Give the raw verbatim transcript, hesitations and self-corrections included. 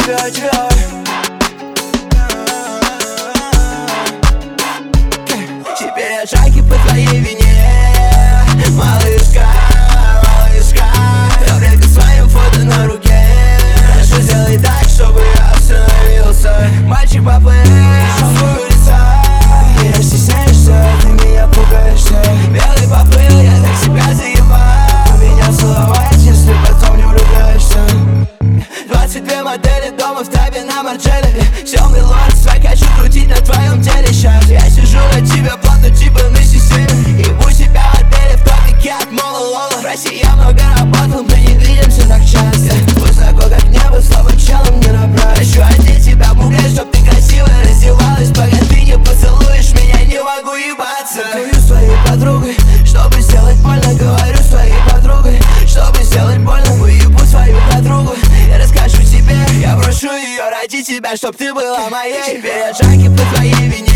тебя, тебя. Теперь я шаги по твоей вине, малышка, малышка. Таблетка с моим фото на руке. Прошу, сделай так, чтобы я остановился. Мальчик поплыл в улица. Меня стесняешься, ты меня пугаешься. Белый поплыл, я так себя заебал. Меня целовать, если потом не влюбляешься. Двадцать две модели дома в табе на Марджеле. Темный лорд, свой хочу крутить на твоем теле. Сейчас я сижу на тебя плотно, типа на системе. Ебу себя в отеле в топике от Мола Лола. В России я много работал, мы не видимся так часто. Высоко как небо, слабым челом не набрать. Хочу одеть тебя в буклет, чтоб ты красиво раздевалась. Пока ты не поцелуешь меня, не могу ебаться. Говорю с твоей подругой, чтобы сделать больно. Говорю с твоей подругой, чтобы сделать больно. Уебу свою подругу, я расскажу тебе. Я прошу ее ради тебя, чтоб ты была моей. Теперь я джаки по твоей вине.